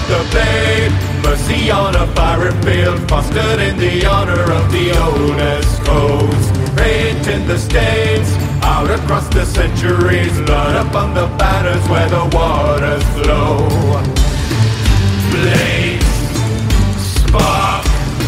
the blade, mercy on a fiery field, fostered in the honor of the oldest codes. Painting the stains out across the centuries, blood upon the banners where the waters flow. Blaze, spark,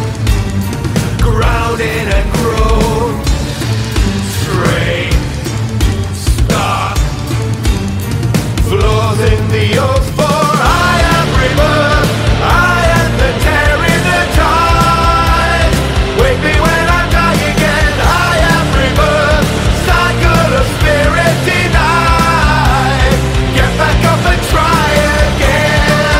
grounded and grown, strain, stock, flows in the oath, for I am rebirth, I am the tearing the tide. Wake me when I die again, I am rebirth, cycle of spirit denied. Get back up and try again.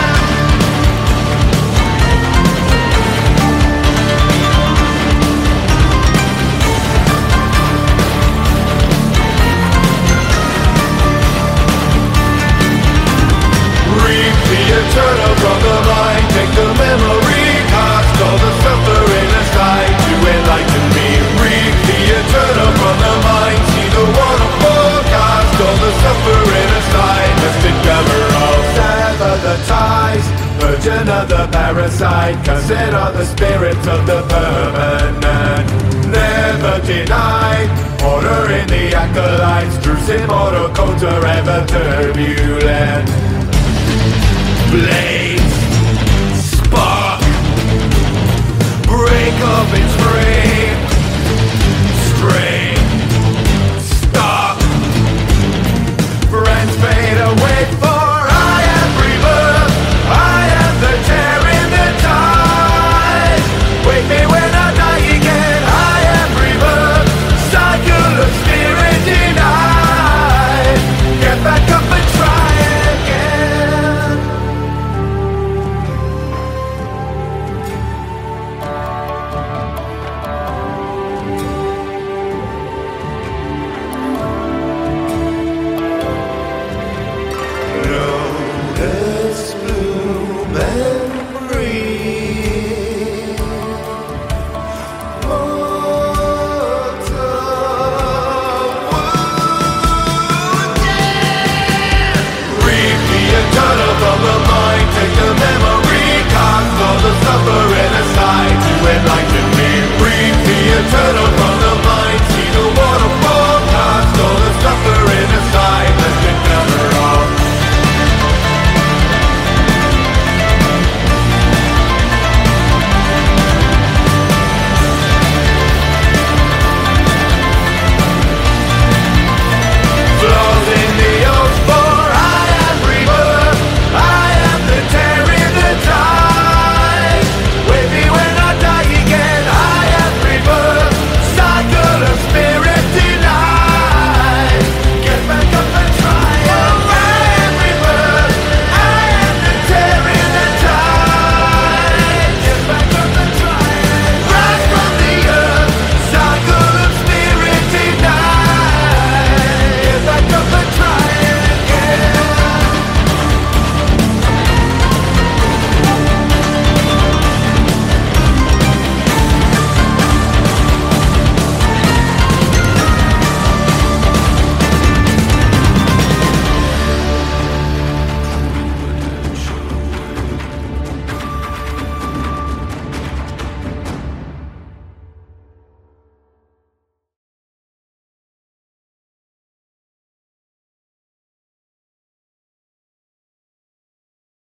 Reap the eternal from the mind, take the memory, cast all the suffering aside to enlighten me. Reap the eternal from the mind, see the waterfall, cast all the suffering aside. Mystic all sever the ties, virgin of the parasite, consider the spirits of the permanent. Never denied, order in the acolytes, truth's immortal codes are ever turbulent. Blade.